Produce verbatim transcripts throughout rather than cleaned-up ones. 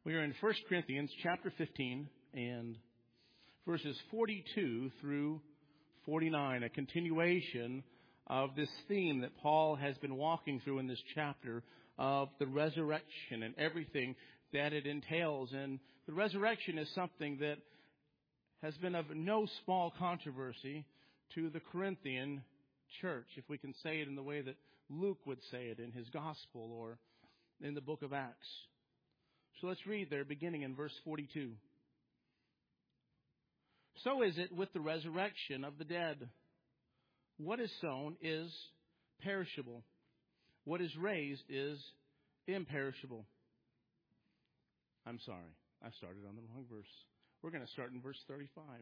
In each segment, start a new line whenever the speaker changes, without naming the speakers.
We are in First Corinthians chapter fifteen and verses forty-two through forty-nine, a continuation of this theme that Paul has been walking through in this chapter of the resurrection and everything that it entails. And the resurrection is something that has been of no small controversy to the Corinthian church, if we can say it in the way that Luke would say it in his gospel or in the book of Acts. So let's read there, beginning in verse forty-two. So is it with the resurrection of the dead. What is sown is perishable. What is raised is imperishable. I'm sorry, I started on the wrong verse. We're going to start in verse thirty-five.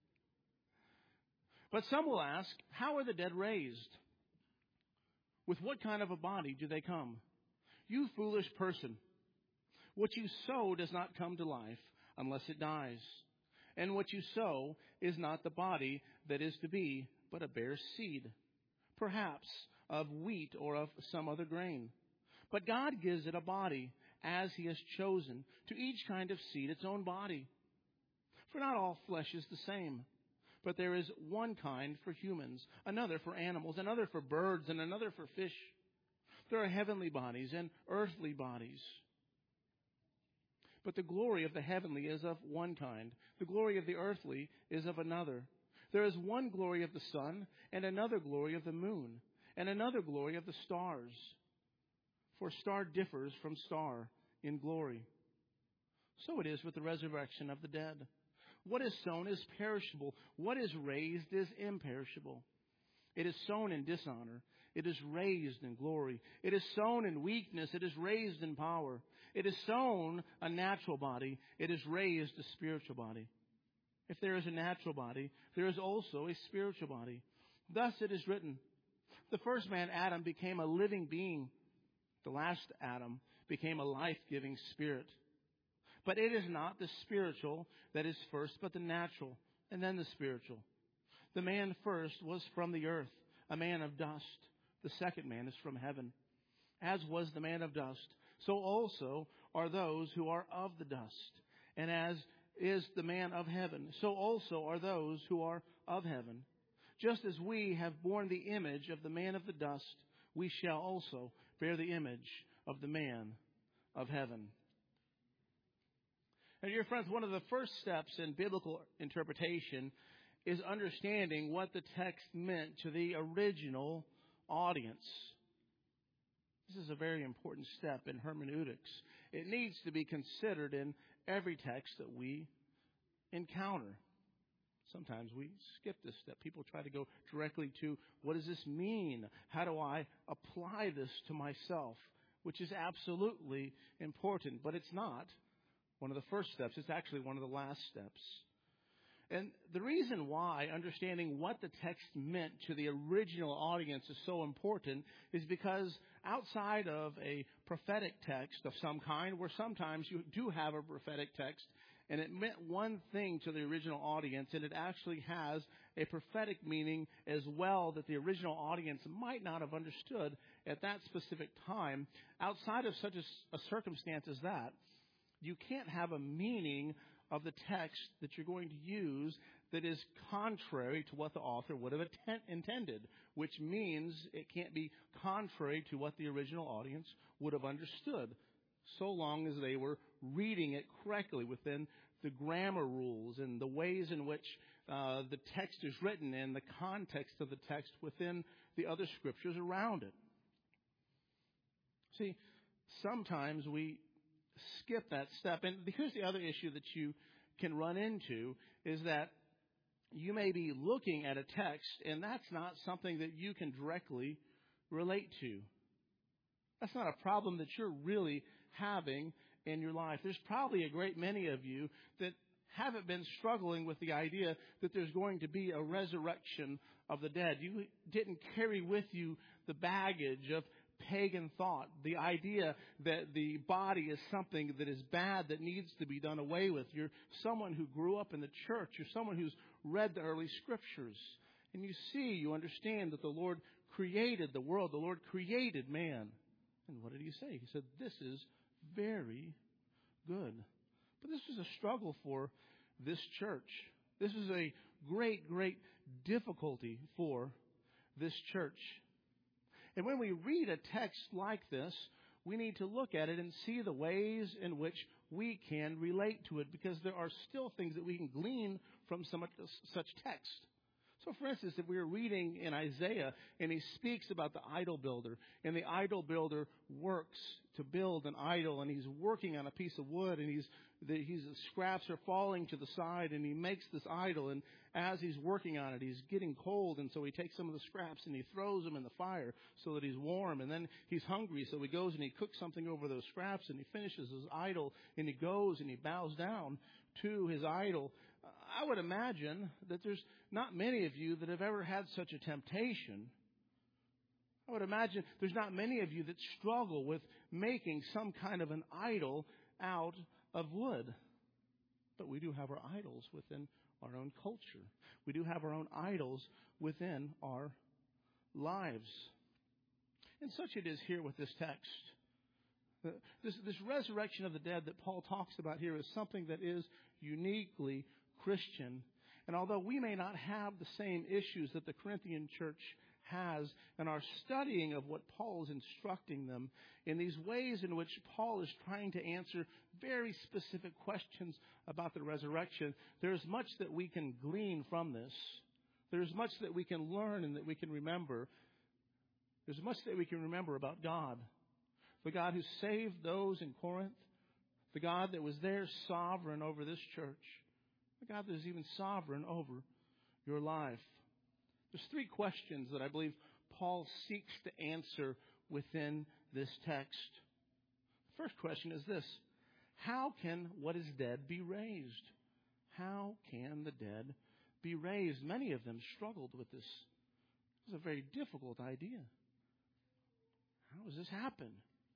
But some will ask, how are the dead raised? With what kind of a body do they come? You foolish person. What you sow does not come to life unless it dies. And what you sow is not the body that is to be, but a bare seed, perhaps of wheat or of some other grain. But God gives it a body, as He has chosen, to each kind of seed its own body. For not all flesh is the same, but there is one kind for humans, another for animals, another for birds, and another for fish. There are heavenly bodies and earthly bodies. But the glory of the heavenly is of one kind. The glory of the earthly is of another. There is one glory of the sun, and another glory of the moon, and another glory of the stars. For star differs from star in glory. So it is with the resurrection of the dead. What is sown is perishable. What is raised is imperishable. It is sown in dishonor. It is raised in glory. It is sown in weakness. It is raised in power. It is sown a natural body. It is raised a spiritual body. If there is a natural body, there is also a spiritual body. Thus it is written, the first man, Adam, became a living being. The last Adam became a life-giving spirit. But it is not the spiritual that is first, but the natural, and then the spiritual. The man first was from the earth, a man of dust. The second man is from heaven. As was the man of dust, so also are those who are of the dust. And as is the man of heaven, so also are those who are of heaven. Just as we have borne the image of the man of the dust, we shall also bear the image of the man of heaven. And dear friends, one of the first steps in biblical interpretation is understanding what the text meant to the original audience. This is a very important step in hermeneutics. It needs to be considered in every text that we encounter. Sometimes we skip this step. People try to go directly to, what does this mean? How do I apply this to myself? Which is absolutely important, but it's not one of the first steps. It's actually one of the last steps. And the reason why understanding what the text meant to the original audience is so important is because outside of a prophetic text of some kind, where sometimes you do have a prophetic text, and it meant one thing to the original audience, and it actually has a prophetic meaning as well that the original audience might not have understood at that specific time. Outside of such a, a circumstance as that, you can't have a meaning of the text that you're going to use that is contrary to what the author would have atten- intended, which means it can't be contrary to what the original audience would have understood, so long as they were reading it correctly within the grammar rules and the ways in which uh, the text is written and the context of the text within the other scriptures around it. See, sometimes we skip that step. And here's the other issue that you can run into is that you may be looking at a text and that's not something that you can directly relate to. That's not a problem that you're really having in your life. There's probably a great many of you that haven't been struggling with the idea that there's going to be a resurrection of the dead. You didn't carry with you the baggage of pagan thought, the idea that the body is something that is bad, that needs to be done away with. You're someone who grew up in the church. You're someone who's read the early scriptures. And you see, you understand that the Lord created the world. The Lord created man. And what did He say? He said, this is very, good. But this was a struggle for this church. This was a great, great difficulty for this church. And when we read a text like this, we need to look at it and see the ways in which we can relate to it, because there are still things that we can glean from some such text. So, for instance, if we were reading in Isaiah and he speaks about the idol builder, and the idol builder works to build an idol, and he's working on a piece of wood, and he's the he's, the scraps are falling to the side, and he makes this idol, and as he's working on it, he's getting cold, and so he takes some of the scraps and he throws them in the fire so that he's warm, and then he's hungry, so he goes and he cooks something over those scraps, and he finishes his idol, and he goes and he bows down to his idol. I would imagine that there's not many of you that have ever had such a temptation. I would imagine there's not many of you that struggle with making some kind of an idol out of wood. But we do have our idols within our own culture. We do have our own idols within our lives. And such it is here with this text. This, this resurrection of the dead that Paul talks about here is something that is uniquely Christian. And although we may not have the same issues that the Corinthian church has in our studying of what Paul is instructing them, in these ways in which Paul is trying to answer very specific questions about the resurrection, there's much that we can glean from this. There's much that we can learn and that we can remember. There's much that we can remember about God. The God who saved those in Corinth. The God that was there sovereign over this church. The God that is even sovereign over your life. There's three questions that I believe Paul seeks to answer within this text. The first question is this: how can what is dead be raised? How can the dead be raised? Many of them struggled with this. It was a very difficult idea. How does this happen?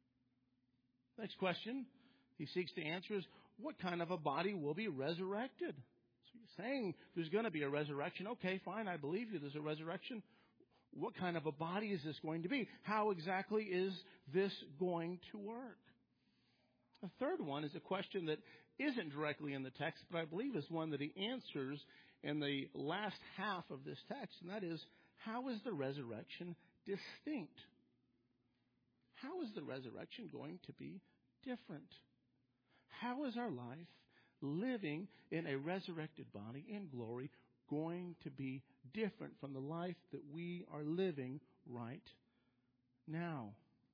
Next question he seeks to answer is, what kind of a body will be resurrected? So you're saying there's going to be a resurrection. Okay, fine, I believe you, there's a resurrection. What kind of a body is this going to be? How exactly is this going to work? The third one is a question that isn't directly in the text, but I believe is one that he answers in the last half of this text, and that is, how is the resurrection distinct? How is the resurrection going to be different? How is our life living in a resurrected body in glory going to be different from the life that we are living right now?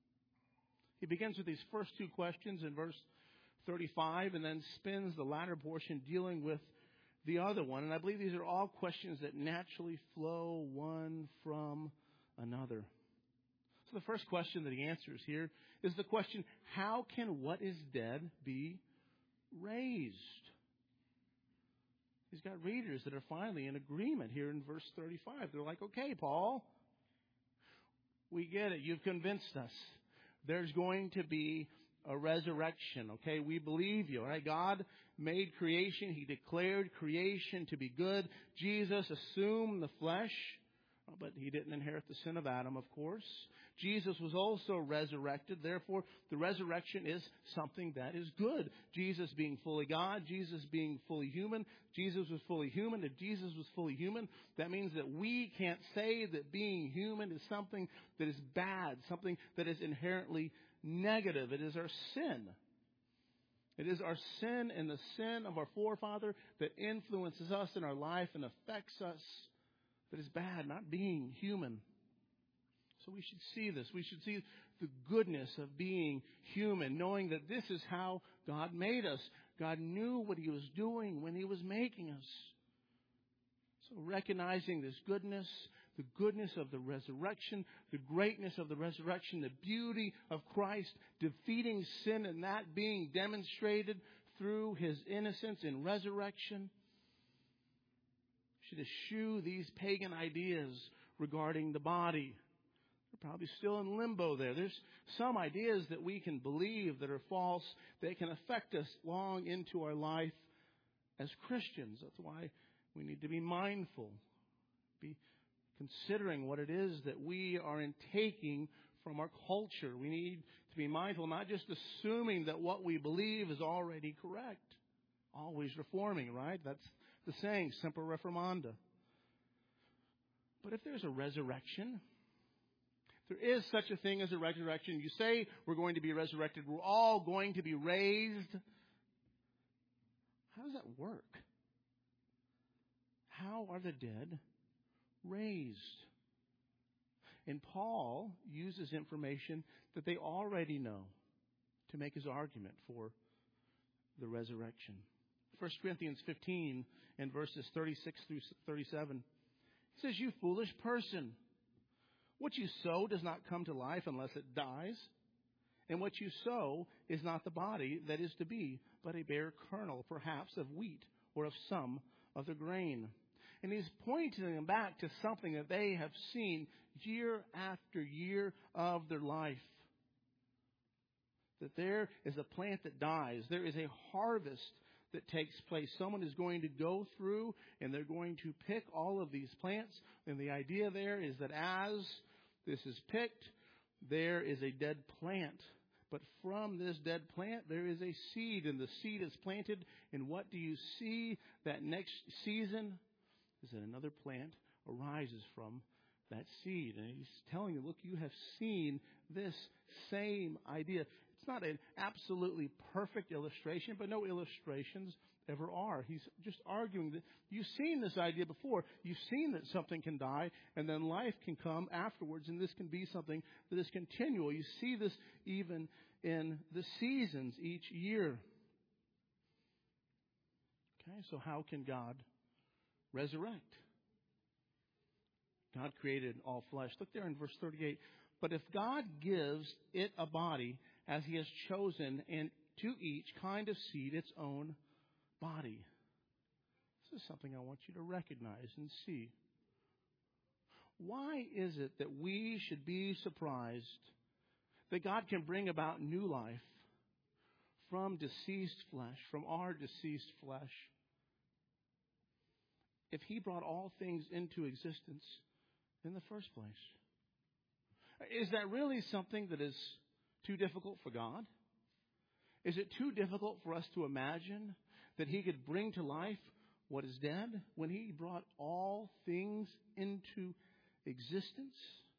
He begins with these first two questions in verse thirty-five and then spends the latter portion dealing with the other one. And I believe these are all questions that naturally flow one from another. So the first question that he answers here is the question, how can what is dead be raised? He's got readers that are finally in agreement here in verse thirty-five. They're like, okay, Paul, we get it. You've convinced us. There's going to be a resurrection. Okay, we believe you. All right, God made creation. He declared creation to be good. Jesus assumed the flesh, but he didn't inherit the sin of Adam, of course. Jesus was also resurrected. Therefore, the resurrection is something that is good. Jesus being fully God, Jesus being fully human. Jesus was fully human. If Jesus was fully human, that means that we can't say that being human is something that is bad, something that is inherently negative. It is our sin. It is our sin and the sin of our forefather that influences us in our life and affects us that is bad, not being human. So we should see this. We should see the goodness of being human, knowing that this is how God made us. God knew what He was doing when He was making us. So recognizing this goodness, the goodness of the resurrection, the greatness of the resurrection, the beauty of Christ defeating sin and that being demonstrated through His innocence in resurrection, should eschew these pagan ideas regarding the body. They're probably still in limbo there. There's some ideas that we can believe that are false that can affect us long into our life as Christians. That's why we need to be mindful, be considering what it is that we are intaking from our culture. We need to to be mindful, not just assuming that what we believe is already correct. Always reforming, right? That's the saying, semper reformanda. But if there's a resurrection, there is such a thing as a resurrection. You say we're going to be resurrected. We're all going to be raised. How does that work? How are the dead raised? And Paul uses information that they already know to make his argument for the resurrection. First Corinthians fifteen and verses thirty-six through thirty-seven. He says, "You foolish person, what you sow does not come to life unless it dies. And what you sow is not the body that is to be, but a bare kernel, perhaps of wheat or of some other grain." And he's pointing them back to something that they have seen year after year of their life. That there is a plant that dies. There is a harvest that takes place. Someone is going to go through and they're going to pick all of these plants. And the idea there is that as this is picked, there is a dead plant. But from this dead plant, there is a seed, and the seed is planted. And what do you see that next season? Is that another plant arises from that seed. And he's telling you, look, you have seen this same idea. It's not an absolutely perfect illustration, but no illustrations ever are. He's just arguing that you've seen this idea before. You've seen that something can die, and then life can come afterwards, and this can be something that is continual. You see this even in the seasons each year. Okay, so how can God resurrect? God created all flesh. Look there in verse thirty-eight. "But if God gives it a body as he has chosen, and to each kind of seed its own body." This is something I want you to recognize and see. Why is it that we should be surprised that God can bring about new life from deceased flesh, from our deceased flesh, if he brought all things into existence in the first place? Is that really something that is too difficult for God? Is it too difficult for us to imagine that he could bring to life what is dead when he brought all things into existence?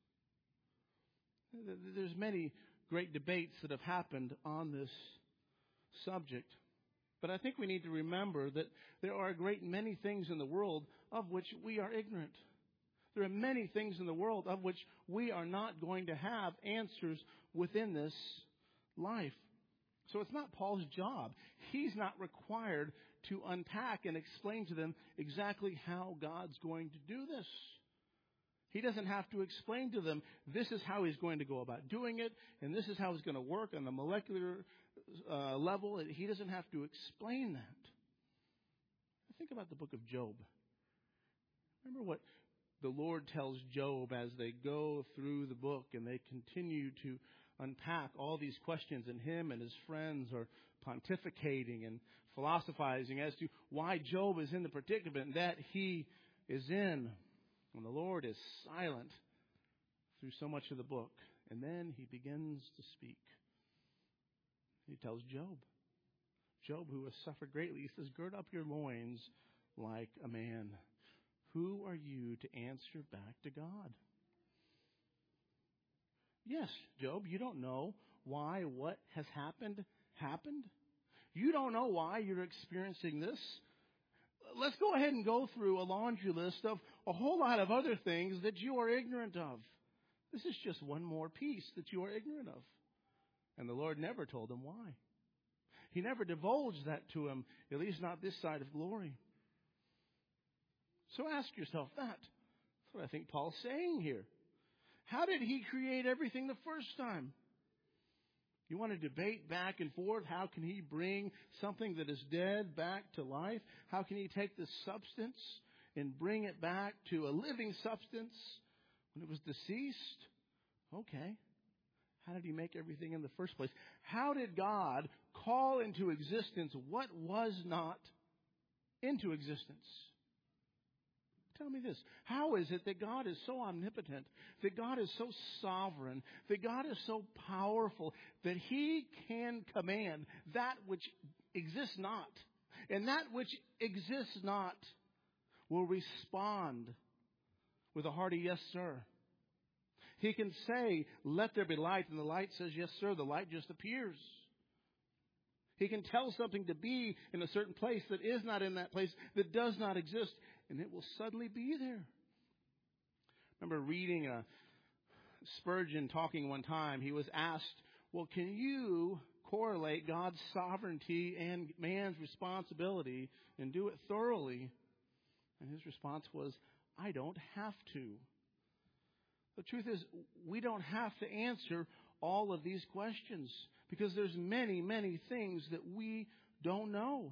There's many great debates that have happened on this subject. But I think we need to remember that there are a great many things in the world of which we are ignorant. There are many things in the world of which we are not going to have answers within this life. So it's not Paul's job. He's not required to unpack and explain to them exactly how God's going to do this. He doesn't have to explain to them, this is how he's going to go about doing it, and this is how it's going to work on the molecular uh, level. He doesn't have to explain that. Think about the book of Job. Remember what the Lord tells Job as they go through the book and they continue to unpack all these questions, and him and his friends are pontificating and philosophizing as to why Job is in the predicament that he is in. And the Lord is silent through so much of the book. And then he begins to speak. He tells Job, Job, who has suffered greatly, he says, "Gird up your loins like a man. Who are you to answer back to God?" Yes, Job, you don't know why what has happened happened. You don't know why you're experiencing this. Let's go ahead and go through a laundry list of a whole lot of other things that you are ignorant of. This is just one more piece that you are ignorant of. And the Lord never told him why. He never divulged that to him, at least not this side of glory. So ask yourself that. That's what I think Paul's saying here. How did he create everything the first time? You want to debate back and forth? How can he bring something that is dead back to life? How can he take this substance and bring it back to a living substance when it was deceased? Okay. How did he make everything in the first place? How did God call into existence what was not into existence? Tell me this. How is it that God is so omnipotent, that God is so sovereign, that God is so powerful, that He can command that which exists not, and that which exists not will respond with a hearty yes, sir? He can say, let there be light, and the light says, yes, sir. The light just appears. He can tell something to be in a certain place that is not in that place, that does not exist, and it will suddenly be there. I remember reading a Spurgeon talking one time. He was asked, well, can you correlate God's sovereignty and man's responsibility and do it thoroughly? And his response was, I don't have to. The truth is, we don't have to answer all of these questions because there's many, many things that we don't know.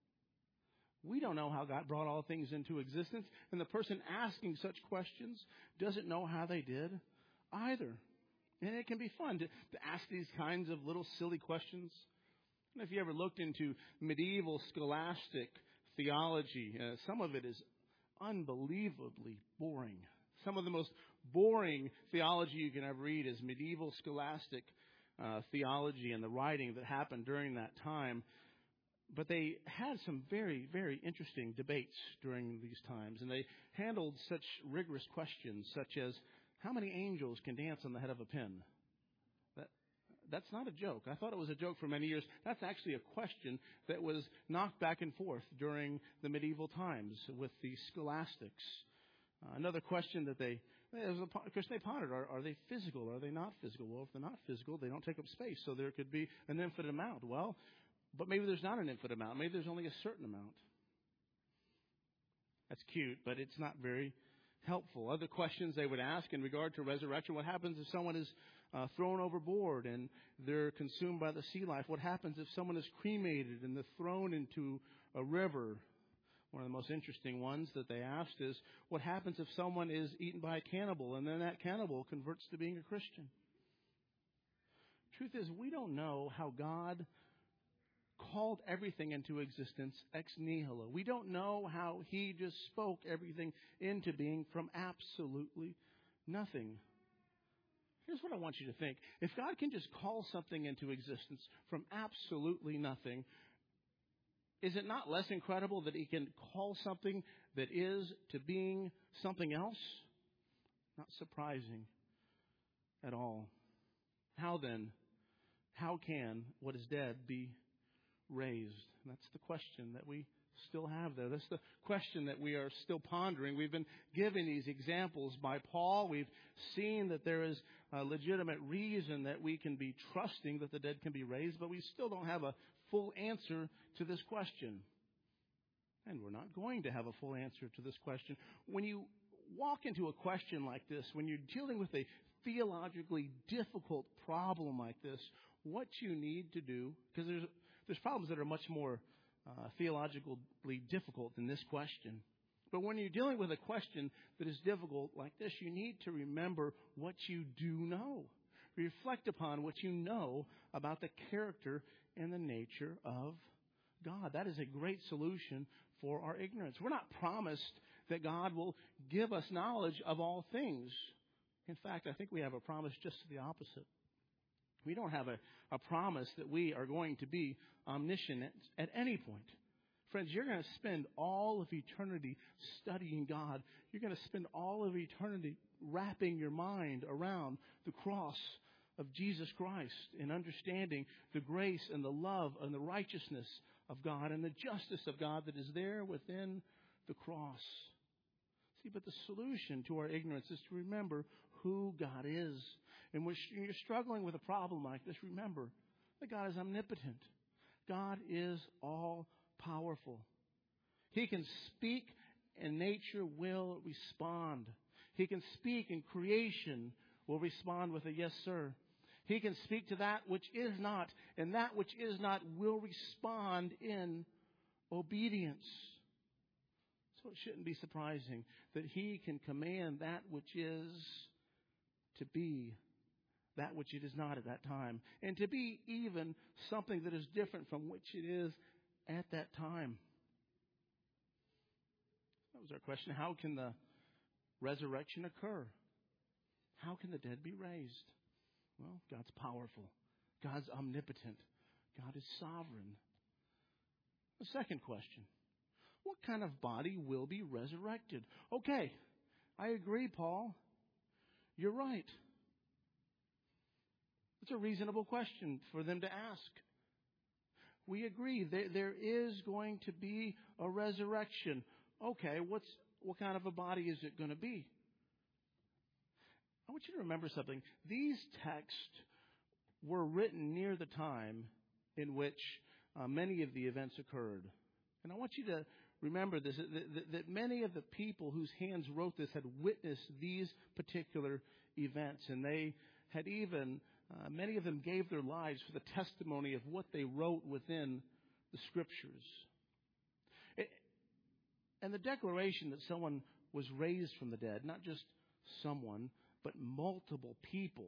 We don't know how God brought all things into existence, and the person asking such questions doesn't know how they did either. And it can be fun to, to ask these kinds of little silly questions. And if you ever looked into medieval scholastic theology, uh, some of it is unbelievably boring. Some of the most boring theology you can ever read is medieval scholastic uh, theology and the writing that happened during that time. But they had some very, very interesting debates during these times. And they handled such rigorous questions, such as, how many angels can dance on the head of a pin? That, that's not a joke. I thought it was a joke for many years. That's actually a question that was knocked back and forth during the medieval times with the scholastics. Uh, another question that they, was a question they pondered, are, are they physical? Are they not physical? Well, if they're not physical, they don't take up space. So there could be an infinite amount. Well, but maybe there's not an infinite amount. Maybe there's only a certain amount. That's cute, but it's not very helpful. Other questions they would ask in regard to resurrection. What happens if someone is uh, thrown overboard and they're consumed by the sea life? What happens if someone is cremated and they're thrown into a river? One of the most interesting ones that they asked is, what happens if someone is eaten by a cannibal and then that cannibal converts to being a Christian? Truth is, we don't know how God called everything into existence ex nihilo. We don't know how He just spoke everything into being from absolutely nothing. Here's what I want you to think. If God can just call something into existence from absolutely nothing, is it not less incredible that He can call something that is to being something else? Not surprising at all. How then, how can what is dead be raised? That's the question that we still have there. That's the question that we are still pondering. We've been given these examples by Paul. We've seen that there is a legitimate reason that we can be trusting that the dead can be raised, but we still don't have a full answer to this question. And we're not going to have a full answer to this question. When you walk into a question like this, when you're dealing with a theologically difficult problem like this, what you need to do, because there's there's problems that are much more uh, theologically difficult than this question. But when you're dealing with a question that is difficult like this, you need to remember what you do know. Reflect upon what you know about the character and the nature of God. That is a great solution for our ignorance. We're not promised that God will give us knowledge of all things. In fact, I think we have a promise just to the opposite. We don't have a, a promise that we are going to be omniscient at any point. Friends, you're going to spend all of eternity studying God. You're going to spend all of eternity wrapping your mind around the cross of Jesus Christ and understanding the grace and the love and the righteousness of God and the justice of God that is there within the cross. See, but the solution to our ignorance is to remember who God is. And when you're struggling with a problem like this, remember that God is omnipotent. God is all-powerful. He can speak and nature will respond. He can speak and creation will respond with a yes, sir. He can speak to that which is not, and that which is not will respond in obedience. So it shouldn't be surprising that He can command that which is to be that which it is not at that time, and to be even something that is different from which it is at that time. was our question. How can the resurrection occur? How can the dead be raised? Well, God's powerful. God's omnipotent. God is sovereign. The second question. What kind of body will be resurrected? Okay, I agree, Paul. You're right. It's a reasonable question for them to ask. We agree there, there is going to be a resurrection. Okay, what's what kind of a body is it going to be? I want you to remember something. These texts were written near the time in which uh, many of the events occurred. And I want you to remember this, that, that, that many of the people whose hands wrote this had witnessed these particular events. And they had even, uh, many of them gave their lives for the testimony of what they wrote within the Scriptures. It, and the declaration that someone was raised from the dead, not just someone, but multiple people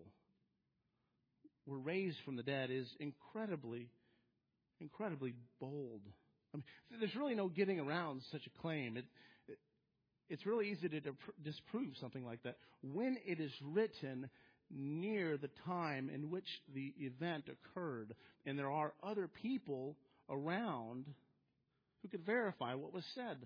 were raised from the dead, is incredibly, incredibly bold. I mean, there's really no getting around such a claim. It, it, it's really easy to disprove something like that when it is written near the time in which the event occurred, and there are other people around who could verify what was said.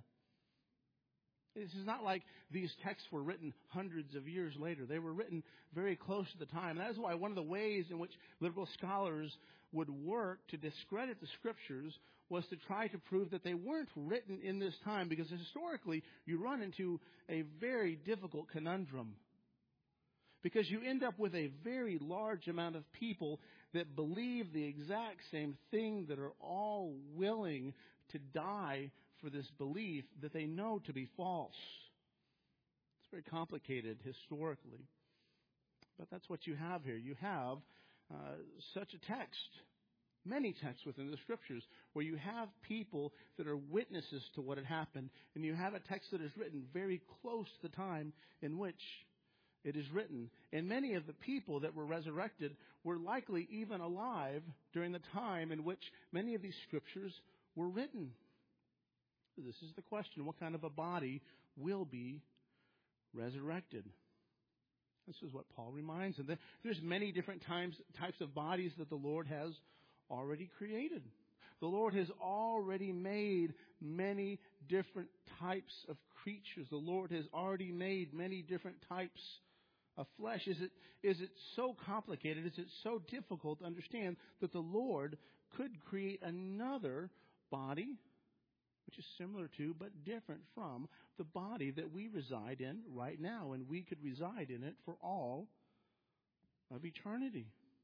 This is not like these texts were written hundreds of years later. They were written very close to the time. That is why one of the ways in which liberal scholars would work to discredit the Scriptures was to try to prove that they weren't written in this time, because historically you run into a very difficult conundrum. Because you end up with a very large amount of people that believe the exact same thing, that are all willing to die for this belief that they know to be false. It's very complicated historically. But that's what you have here. You have uh, such a text, many texts within the Scriptures, where you have people that are witnesses to what had happened, and you have a text that is written very close to the time in which it is written. And many of the people that were resurrected were likely even alive during the time in which many of these Scriptures were written. This is the question. What kind of a body will be resurrected? This is what Paul reminds them. There's many different times, types of bodies that the Lord has already created. The Lord has already made many different types of creatures. The Lord has already made many different types of flesh. Is it, is it so complicated? Is it so difficult to understand that the Lord could create another body which is similar to but different from the body that we reside in right now, and we could reside in it for all of eternity?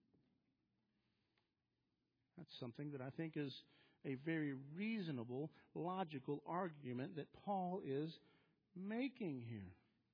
That's something that I think is a very reasonable, logical argument that Paul is making here.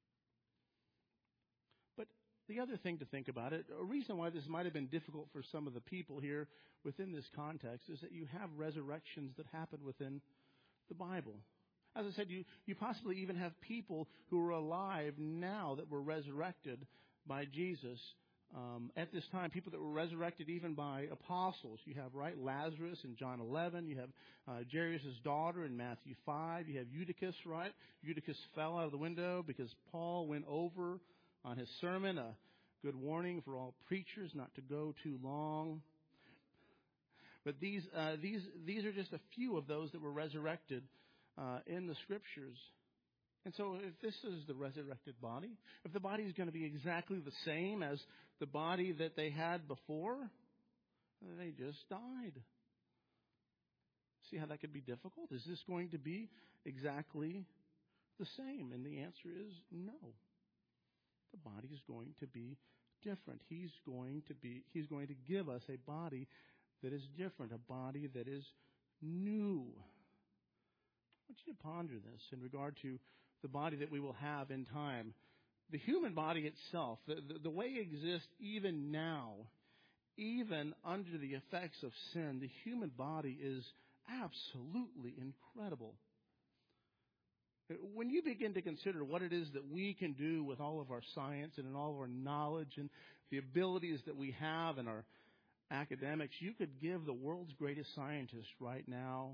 But the other thing to think about it, a reason why this might have been difficult for some of the people here within this context, is that you have resurrections that happen within the Bible. As I said, you, you possibly even have people who are alive now that were resurrected by Jesus um, at this time. People that were resurrected even by apostles. You have, right, Lazarus in John eleven. You have uh, Jairus' daughter in Matthew five. You have Eutychus, right? Eutychus fell out of the window because Paul went over on his sermon. A good warning for all preachers not to go too long. But these uh, these these are just a few of those that were resurrected uh, in the Scriptures. And so if this is the resurrected body, if the body is going to be exactly the same as the body that they had before, they just died. See how that could be difficult? Is this going to be exactly the same? And the answer is no. The body is going to be different. He's going to be He's going to give us a body that is different, a body that is new. I want you to ponder this in regard to the body that we will have in time. The human body itself, the, the, the way it exists even now, even under the effects of sin, the human body is absolutely incredible. When you begin to consider what it is that we can do with all of our science and in all of our knowledge and the abilities that we have in our academics, you could give the world's greatest scientist right now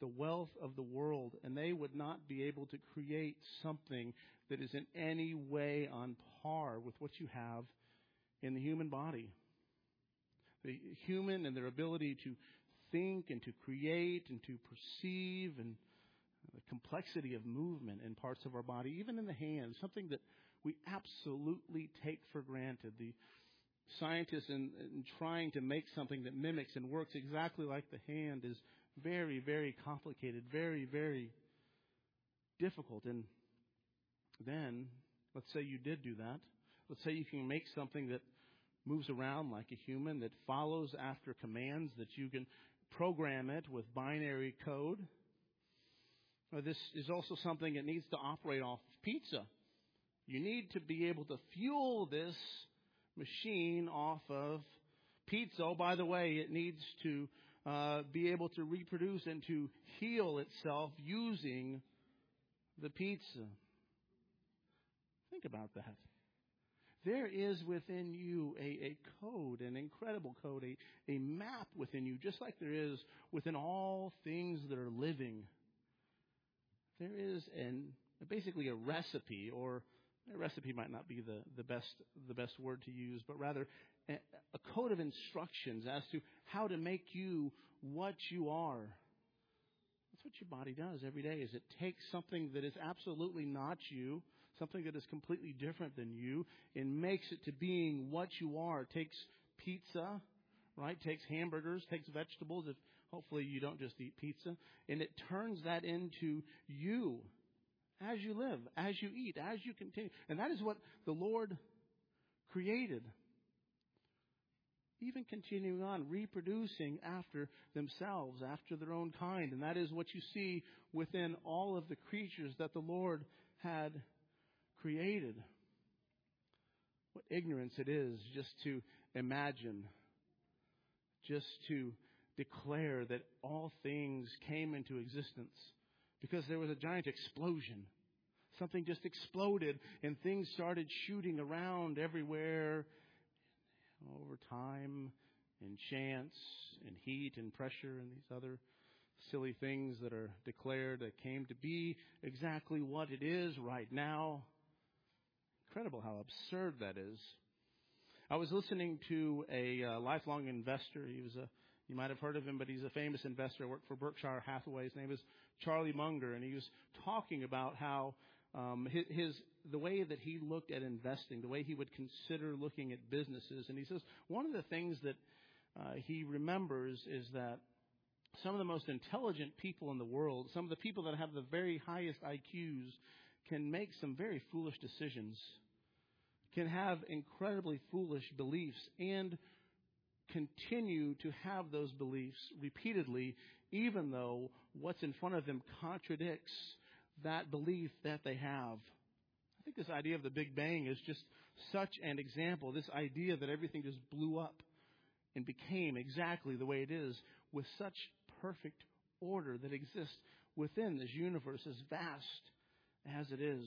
the wealth of the world, and they would not be able to create something that is in any way on par with what you have in the human body. The human and their ability to think and to create and to perceive, and the complexity of movement in parts of our body, even in the hands, something that we absolutely take for granted. The scientists in, in trying to make something that mimics and works exactly like the hand is very, very complicated, very, very difficult. And then, let's say you did do that. Let's say you can make something that moves around like a human, that follows after commands, that you can program it with binary code. Well, this is also something that needs to operate off pizza. You need to be able to fuel this machine off of pizza. Oh, by the way, it needs to uh, be able to reproduce and to heal itself using the pizza. Think about that. There is within you a, a code, an incredible code, a, a map within you, just like there is within all things that are living. There is an, basically a recipe, or a recipe might not be the, the best the best word to use, but rather a, a code of instructions as to how to make you what you are. That's what your body does every day, is it takes something that is absolutely not you, something that is completely different than you, and makes it to being what you are. It takes pizza, right? Takes hamburgers, takes vegetables, if hopefully you don't just eat pizza, and it turns that into you as you live, as you eat, as you continue. And that is what the Lord created. Even continuing on, reproducing after themselves, after their own kind. And that is what you see within all of the creatures that the Lord had created. What ignorance it is just to imagine, just to declare that all things came into existence because there was a giant explosion. Something just exploded and things started shooting around everywhere over time and chance and heat and pressure and these other silly things that are declared that came to be exactly what it is right now. Incredible how absurd that is. I was listening to a uh, lifelong investor. He was a, you might have heard of him, but he's a famous investor. Worked for Berkshire Hathaway. His name is Charlie Munger, and he was talking about how um, his, his the way that he looked at investing, the way he would consider looking at businesses. And he says one of the things that uh, he remembers is that some of the most intelligent people in the world, some of the people that have the very highest I Qs, can make some very foolish decisions, can have incredibly foolish beliefs, and continue to have those beliefs repeatedly, even though what's in front of them contradicts that belief that they have. I think this idea of the Big Bang is just such an example. This idea that everything just blew up and became exactly the way it is, with such perfect order that exists within this universe as vast as it is.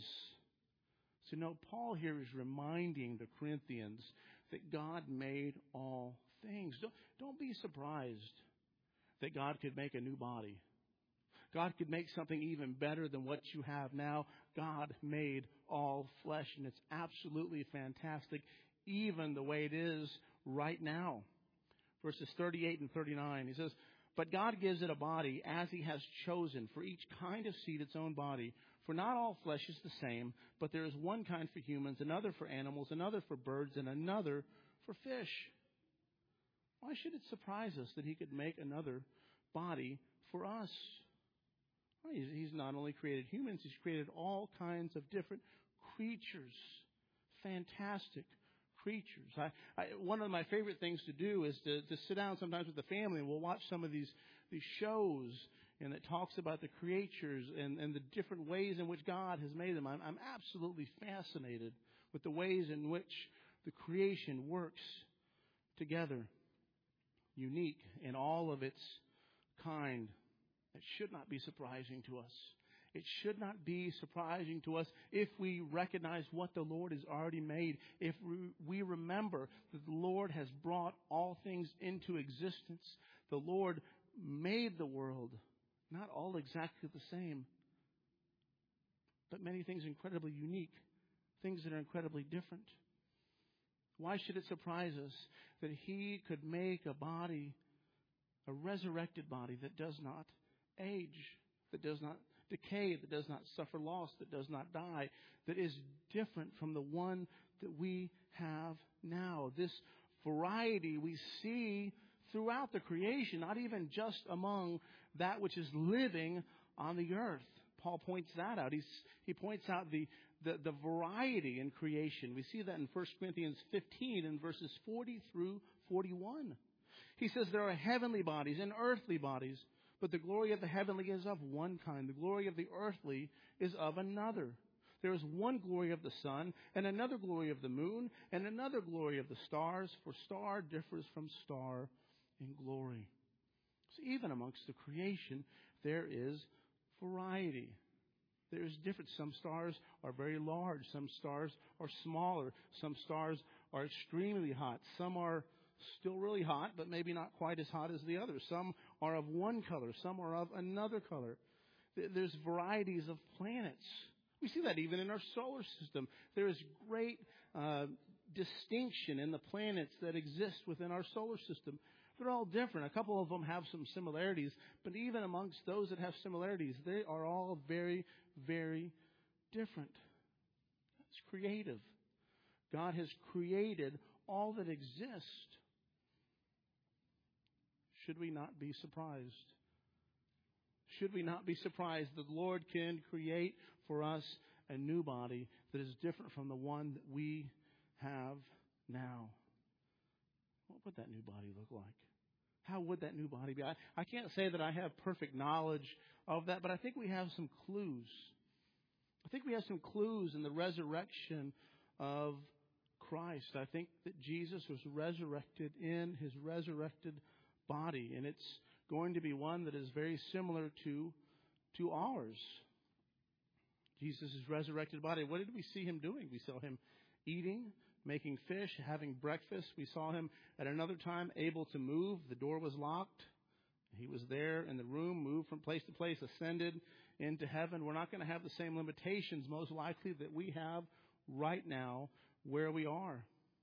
So no, Paul here is reminding the Corinthians that God made all things. Don't, don't be surprised that God could make a new body. God could make something even better than what you have now. God made all flesh, and it's absolutely fantastic, even the way it is right now. Verses thirty-eight and thirty-nine, he says, "But God gives it a body as He has chosen, for each kind of seed its own body. For not all flesh is the same, but there is one kind for humans, another for animals, another for birds, and another for fish." Why should it surprise us that He could make another body for us? Well, He's not only created humans, He's created all kinds of different creatures. Fantastic creatures. I, I, one of my favorite things to do is to, to sit down sometimes with the family, and we'll watch some of these, these shows, and it talks about the creatures and, and the different ways in which God has made them. I'm, I'm absolutely fascinated with the ways in which the creation works together, unique in all of its kind. It should not be surprising to us. It should not be surprising to us if we recognize what the Lord has already made, if we remember that the Lord has brought all things into existence. The Lord made the world, Not all exactly the same, but many things incredibly unique, things that are incredibly different. Why should it surprise us that He could make a body, a resurrected body that does not age, that does not decay, that does not suffer loss, that does not die, that is different from the one that we have now? This variety we see throughout the creation, not even just among that which is living on the earth. Paul points that out. He's, he points out the, the, the variety in creation. We see that in First Corinthians fifteen in verses forty through forty-one. He says there are heavenly bodies and earthly bodies, but the glory of the heavenly is of one kind. The glory of the earthly is of another. There is one glory of the sun, and another glory of the moon, and another glory of the stars, for star differs from star in glory. So even amongst the creation, there is variety. There is difference. Some stars are very large. Some stars are smaller. Some stars are extremely hot. Some are still really hot, but maybe not quite as hot as the others. Some are of one color. Some are of another color. There's varieties of planets. We see that even in our solar system. There is great uh, distinction in the planets that exist within our solar system. They're all different. A couple of them have some similarities, but even amongst those that have similarities, they are all very, very different. It's creative. God has created all that exists. Should we not be surprised? Should we not be surprised that the Lord can create for us a new body that is different from the one that we have now? What would that new body look like? How would that new body be? I, I can't say that I have perfect knowledge of that, but I think we have some clues. I think we have some clues in the resurrection of Christ. I think that Jesus was resurrected in His resurrected body, and it's going to be one that is very similar to, to ours. Jesus' resurrected body. What did we see Him doing? We saw Him eating, making fish, having breakfast. We saw Him at another time able to move. The door was locked. He was there in the room, moved from place to place, ascended into heaven. We're not going to have the same limitations, most likely, that we have right now where we are.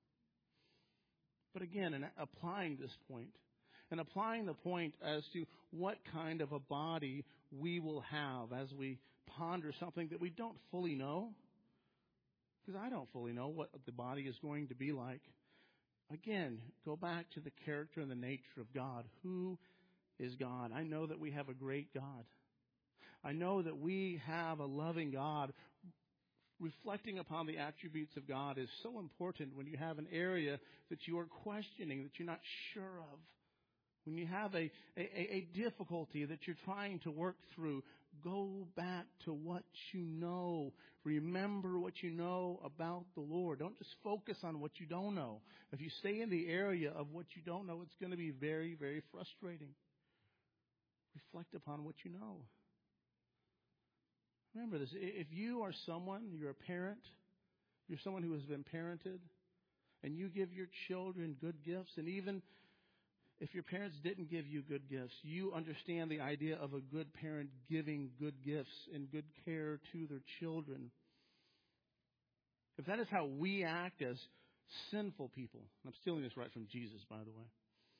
But again, in applying this point, and applying the point as to what kind of a body we will have as we ponder something that we don't fully know, because I don't fully know what the body is going to be like. Again, go back to the character and the nature of God. Who is God? I know that we have a great God. I know that we have a loving God. Reflecting upon the attributes of God is so important when you have an area that you are questioning, that you're not sure of. When you have a, a, a difficulty that you're trying to work through, go back to what you know. Remember what you know about the Lord. Don't just focus on what you don't know. If you stay in the area of what you don't know, it's going to be very, very frustrating. Reflect upon what you know. Remember this. If you are someone, you're a parent, you're someone who has been parented, and you give your children good gifts, and even if your parents didn't give you good gifts, you understand the idea of a good parent giving good gifts and good care to their children. If that is how we act as sinful people, and I'm stealing this right from Jesus, by the way,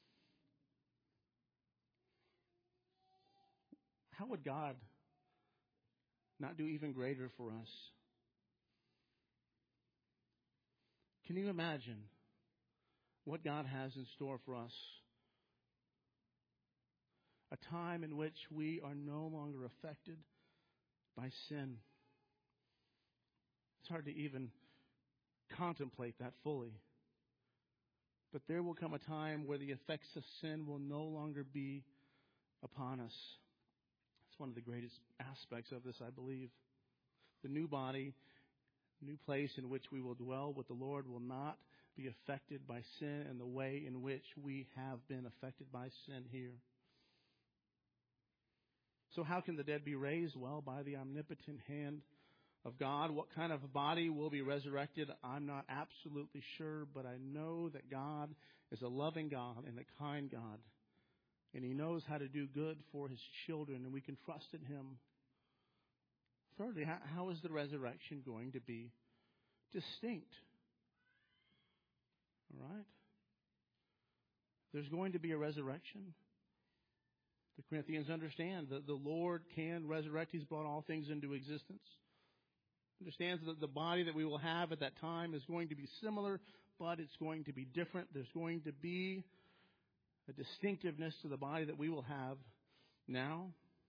how would God not do even greater for us? Can you imagine what God has in store for us? A time in which we are no longer affected by sin. It's hard to even contemplate that fully. But there will come a time where the effects of sin will no longer be upon us. It's one of the greatest aspects of this, I believe. The new body, new place in which we will dwell with the Lord will not be affected by sin in the way in which we have been affected by sin here. So how can the dead be raised? Well, by the omnipotent hand of God. What kind of body will be resurrected? I'm not absolutely sure, but I know that God is a loving God and a kind God. And He knows how to do good for His children, and we can trust in Him. Thirdly, how, how is the resurrection going to be distinct? All right? There's going to be a resurrection. The Corinthians understand that the Lord can resurrect. He's brought all things into existence. Understands that the body that we will have at that time is going to be similar, but it's going to be different. There's going to be a distinctiveness to the body that we will have now.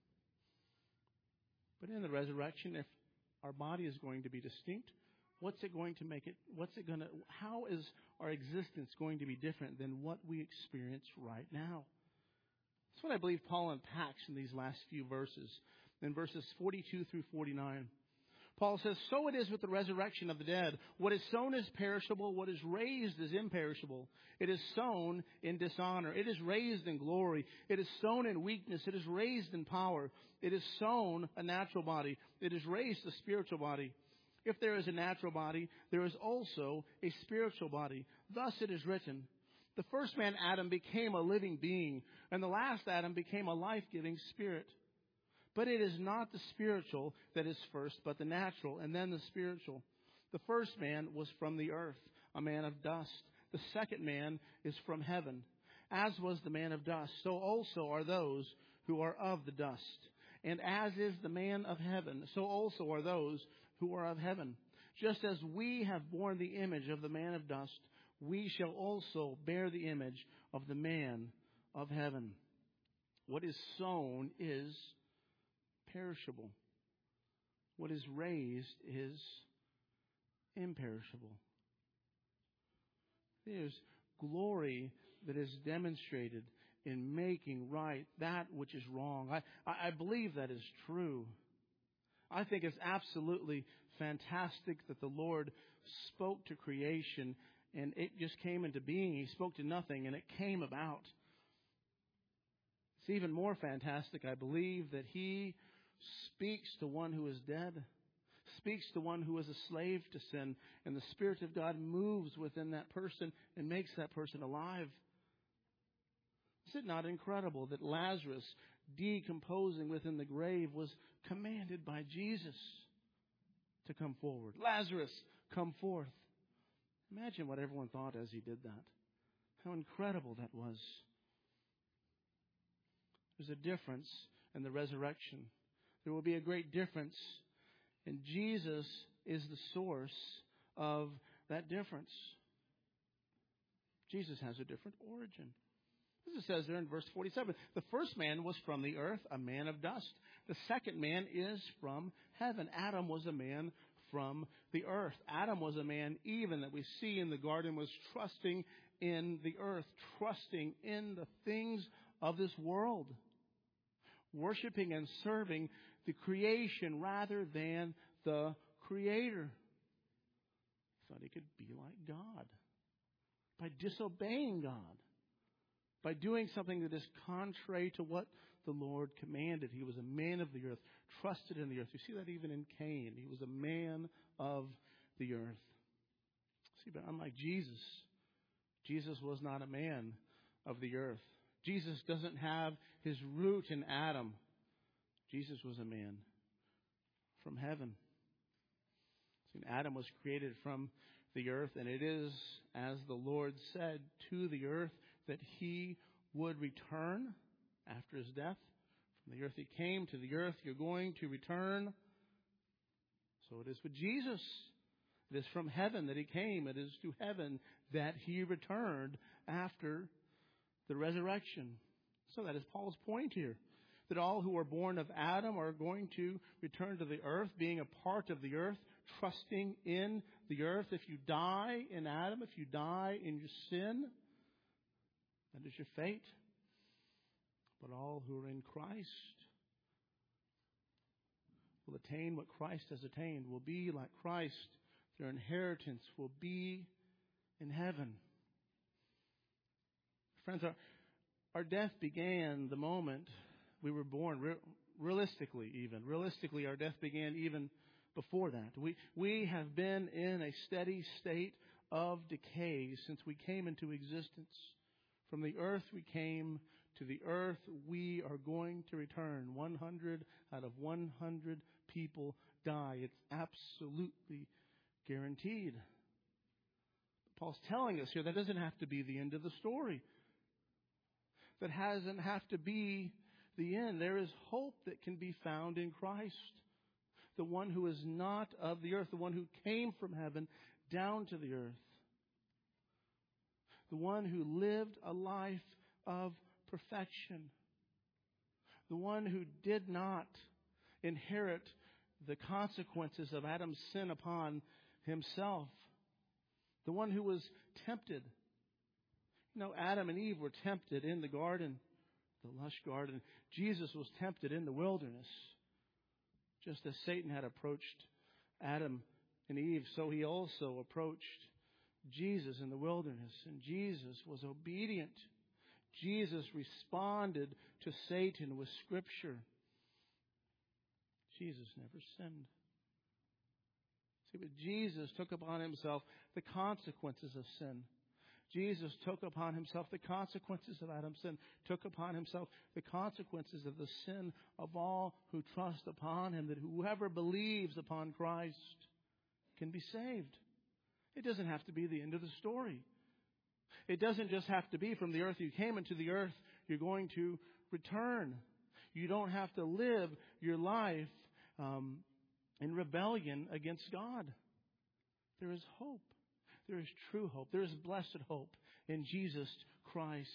But in the resurrection, if our body is going to be distinct, what's it going to make it? What's it going to? How is our existence going to be different than what we experience right now? That's what I believe Paul unpacks in these last few verses, in verses forty-two through forty-nine. Paul says, "So it is with the resurrection of the dead. What is sown is perishable. What is raised is imperishable. It is sown in dishonor. It is raised in glory. It is sown in weakness. It is raised in power. It is sown a natural body. It is raised a spiritual body. If there is a natural body, there is also a spiritual body. Thus it is written, the first man, Adam, became a living being, and the last Adam became a life-giving spirit. But it is not the spiritual that is first, but the natural, and then the spiritual. The first man was from the earth, a man of dust. The second man is from heaven. As was the man of dust, so also are those who are of the dust. And as is the man of heaven, so also are those who are of heaven. Just as we have borne the image of the man of dust, we shall also bear the image of the man of heaven. What is sown is perishable. What is raised is imperishable. There's glory that is demonstrated in making right that which is wrong. I, I believe that is true. I think it's absolutely fantastic that the Lord spoke to creation and it just came into being. He spoke to nothing and it came about. It's even more fantastic, I believe, that He speaks to one who is dead, speaks to one who is a slave to sin, and the Spirit of God moves within that person and makes that person alive. Is it not incredible that Lazarus, decomposing within the grave, was commanded by Jesus to come forward? Lazarus, come forth. Imagine what everyone thought as He did that. How incredible that was. There's a difference in the resurrection. There will be a great difference, and Jesus is the source of that difference. Jesus has a different origin. As it says there in verse forty-seven, the first man was from the earth, a man of dust. The second man is from heaven. Adam was a man from the earth. Adam was a man even that we see in the garden was trusting in the earth, trusting in the things of this world, worshiping and serving the creation rather than the Creator. He thought he could be like God by disobeying God, by doing something that is contrary to what the Lord commanded. He was a man of the earth, trusted in the earth. You see that even in Cain. He was a man of the earth. See, but unlike Jesus, Jesus was not a man of the earth. Jesus doesn't have his root in Adam. Jesus was a man from heaven. See, Adam was created from the earth, and it is, as the Lord said to the earth, that He would return after His death. From the earth He came, to the earth you're going to return. So it is with Jesus. It is from heaven that He came. It is to heaven that He returned after the resurrection. So that is Paul's point here. That all who are born of Adam are going to return to the earth, being a part of the earth, trusting in the earth. If you die in Adam, if you die in your sin, that is your fate. But all who are in Christ will attain what Christ has attained, will be like Christ. Their inheritance will be in heaven. Friends, our, our death began the moment we were born, re- realistically even. Realistically, our death began even before that. We, we have been in a steady state of decay since we came into existence. From the earth we came to the earth we are going to return. one hundred out of one hundred people die. It's absolutely guaranteed. Paul's telling us here that doesn't have to be the end of the story. That doesn't have to be the end. There is hope that can be found in Christ, the one who is not of the earth, the one who came from heaven down to the earth, the one who lived a life of perfection, the one who did not inherit the consequences of Adam's sin upon himself, the one who was tempted. You know, Adam and Eve were tempted in the garden, the lush garden. Jesus was tempted in the wilderness. Just as Satan had approached Adam and Eve, so he also approached Jesus in the wilderness. And Jesus was obedient. Jesus responded to Satan with Scripture. Jesus never sinned. See, but Jesus took upon himself the consequences of sin. Jesus took upon himself the consequences of Adam's sin, took upon himself the consequences of the sin of all who trust upon him, that whoever believes upon Christ can be saved. It doesn't have to be the end of the story. It doesn't just have to be from the earth you came into the earth you're going to return. You don't have to live your life um, in rebellion against God. There is hope. There is true hope. There is blessed hope in Jesus Christ.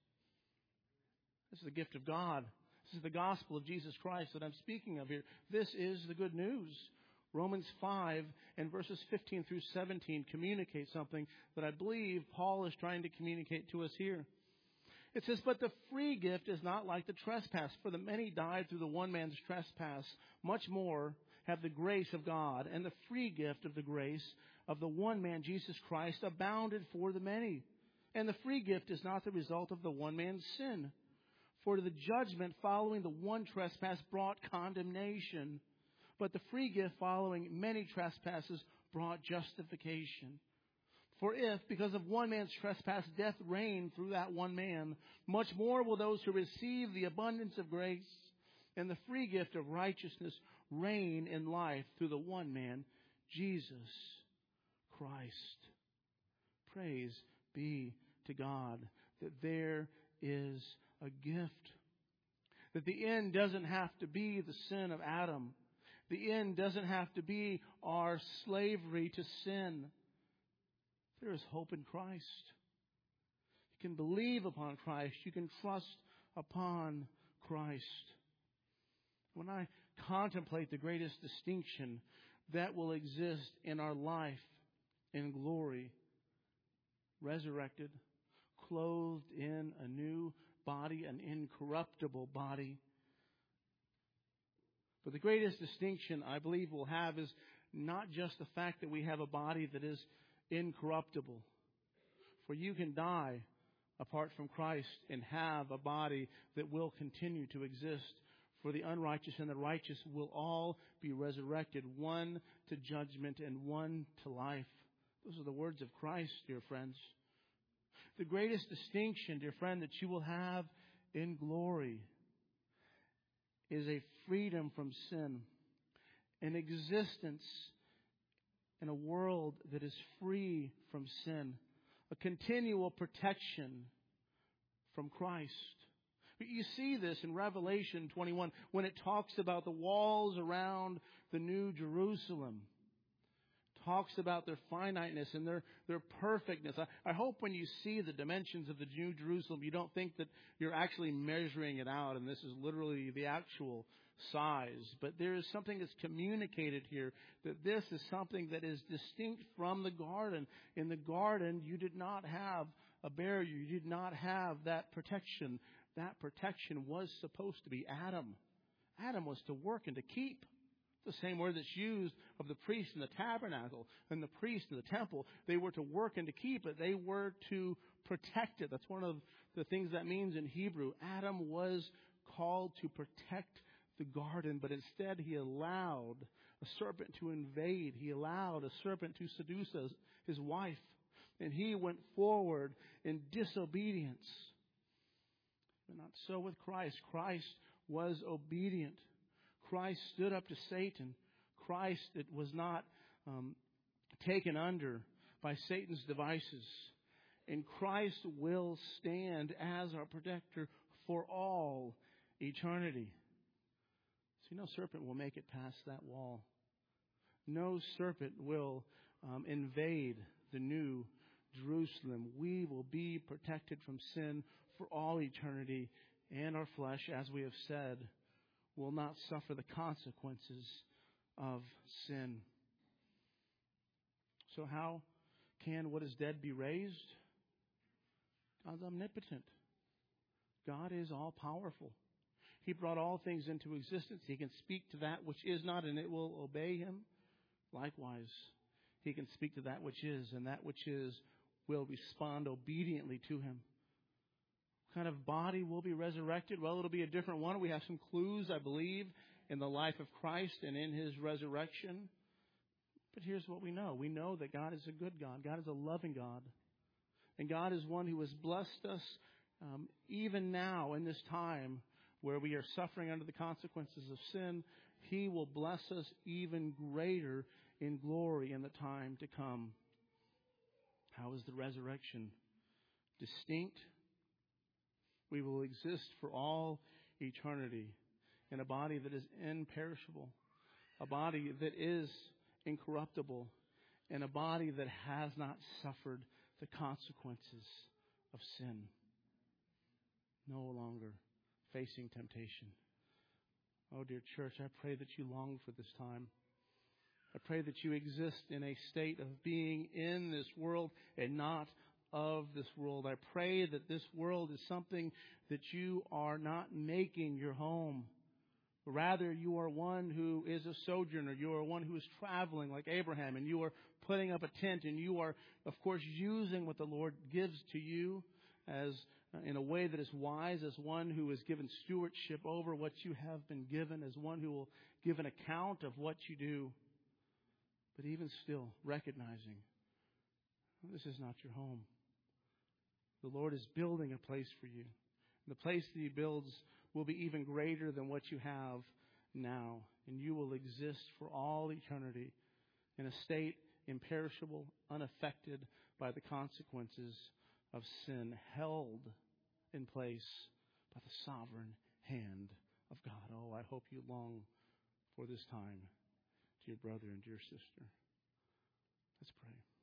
This is the gift of God. This is the gospel of Jesus Christ that I'm speaking of here. This is the good news. Romans five and verses fifteen through seventeen communicate something that I believe Paul is trying to communicate to us here. It says, "But the free gift is not like the trespass, for the many died through the one man's trespass. Much more have the grace of God and the free gift of the grace of the one man, Jesus Christ, abounded for the many. And the free gift is not the result of the one man's sin. For the judgment following the one trespass brought condemnation, but the free gift following many trespasses brought justification. For if, because of one man's trespass, death reigned through that one man, much more will those who receive the abundance of grace and the free gift of righteousness reign in life through the one man, Jesus Christ." Praise be to God that there is a gift. That the end doesn't have to be the sin of Adam. The end doesn't have to be our slavery to sin. There is hope in Christ. You can believe upon Christ. You can trust upon Christ. When I contemplate the greatest distinction that will exist in our life in glory, resurrected, clothed in a new body, an incorruptible body. But the greatest distinction I believe we'll have is not just the fact that we have a body that is incorruptible. For you can die apart from Christ and have a body that will continue to exist. For the unrighteous and the righteous will all be resurrected, one to judgment and one to life. Those are the words of Christ, dear friends. The greatest distinction, dear friend, that you will have in glory is a freedom from sin, an existence in a world that is free from sin, a continual protection from Christ. You see this in Revelation twenty-one when it talks about the walls around the New Jerusalem. It talks about their finiteness and their, their perfectness. I, I hope when you see the dimensions of the New Jerusalem, you don't think that you're actually measuring it out and this is literally the actual size. But there is something that's communicated here, that this is something that is distinct from the garden. In the garden, you did not have a barrier. You did not have that protection. That protection was supposed to be Adam. Adam was to work and to keep. The same word that's used of the priest in the tabernacle and the priest in the temple. They were to work and to keep it. They were to protect it. That's one of the things that means in Hebrew. Adam was called to protect the garden, but instead he allowed a serpent to invade. He allowed a serpent to seduce his wife. And he went forward in disobedience. But not so with Christ. Christ was obedient. Christ stood up to Satan. Christ it was not um, taken under by Satan's devices. And Christ will stand as our protector for all eternity. See, no serpent will make it past that wall. No serpent will um, invade the new Jerusalem. We will be protected from sin for all eternity, and our flesh, as we have said, will not suffer the consequences of sin. So how can what is dead be raised? God's omnipotent. God is all powerful. He brought all things into existence. He can speak to that which is not, and it will obey Him. Likewise, He can speak to that which is, and that which is will respond obediently to Him. What kind of body will be resurrected? Well, it'll be a different one. We have some clues, I believe, in the life of Christ and in His resurrection. But here's what we know. We know that God is a good God. God is a loving God. And God is one who has blessed us um, even now in this time where we are suffering under the consequences of sin. He will bless us even greater in glory in the time to come. How is the resurrection distinct? We will exist for all eternity in a body that is imperishable, a body that is incorruptible, and a body that has not suffered the consequences of sin. No longer facing temptation. Oh, dear church, I pray that you long for this time. I pray that you exist in a state of being in this world and not of this world. I pray that this world is something that you are not making your home. Rather, you are one who is a sojourner. You are one who is traveling like Abraham, and you are putting up a tent, and you are, of course, using what the Lord gives to you as uh, in a way that is wise, as one who is given stewardship over what you have been given, as one who will give an account of what you do. But even still, recognizing this is not your home. The Lord is building a place for you. The place that He builds will be even greater than what you have now. And you will exist for all eternity in a state imperishable, unaffected by the consequences of sin, held in place by the sovereign hand of God. Oh, I hope you long for this time, dear brother and dear sister. Let's pray.